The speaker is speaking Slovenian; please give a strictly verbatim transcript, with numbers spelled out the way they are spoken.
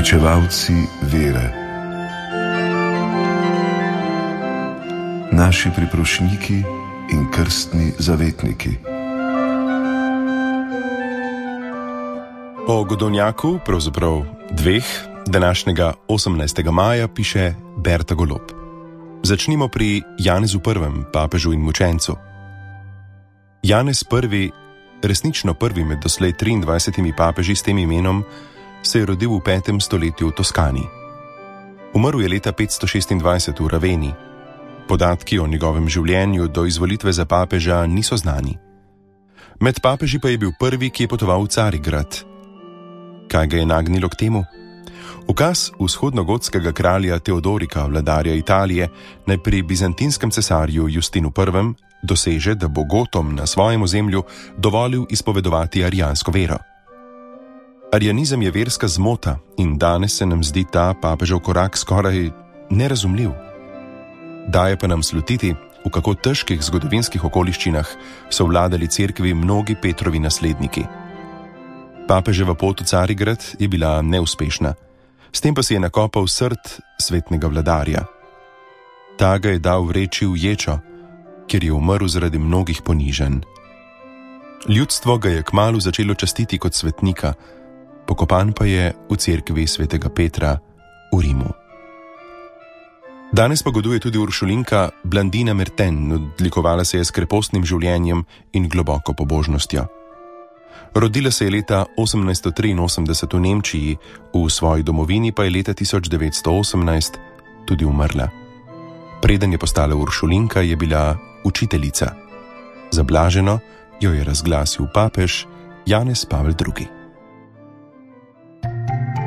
Pričevalci vere. Naši priprošniki in krstni zavetniki. O Godovnjaku, pravzaprav dveh, današnjega osemnajstega maja piše Berta Golob. Začnimo pri Janezu prvem, papežu in mučencu. Janez prvi, resnično prvi med doslej triindvajsetimi papeži s tem imenom, se je rodil v petem stoletju v Toskani. Umrl je leta petsto šestindvajset v Raveni. Podatki o njegovem življenju do izvolitve za papeža niso znani. Med papeži pa je bil prvi, ki je potoval v Carigrad. Kaj ga je nagnilo k temu? Ukaz vzhodnogotskega kralja Teodorika, vladarja Italije, naj pri bizantinskem cesarju Justinu prvem doseže, da bo Gotom na svojem ozemlju dovolil izpovedovati arijansko vero. Arijanizem je verska zmota in danes se nam zdi ta papežev korak skoraj nerazumljiv. Daje pa nam slutiti, v kako težkih zgodovinskih okoliščinah so vladali cerkvi mnogi Petrovi nasledniki. Papeževa pot v Carigrad je bila neuspešna, s tem pa si je nakopal srd svetnega vladarja. Ta ga je dal vreči v ječo, kjer je umrl zaradi mnogih ponižanj. Ljudstvo ga je kmalu začelo častiti kot svetnika, pokopan pa je v cerkvi svetega Petra v Rimu. Danes pa goduje tudi uršulinka Blandina Merten, odlikovala se je s krepostnim življenjem in globoko pobožnostjo. Rodila se je leta osemnajststo triinosemdeset v Nemčiji, v svoji domovini pa je leta tisoč devetsto osemnajst tudi umrla. Preden je postala uršulinka, je bila učiteljica. Za blaženo jo je razglasil papež Janez Pavel drugi.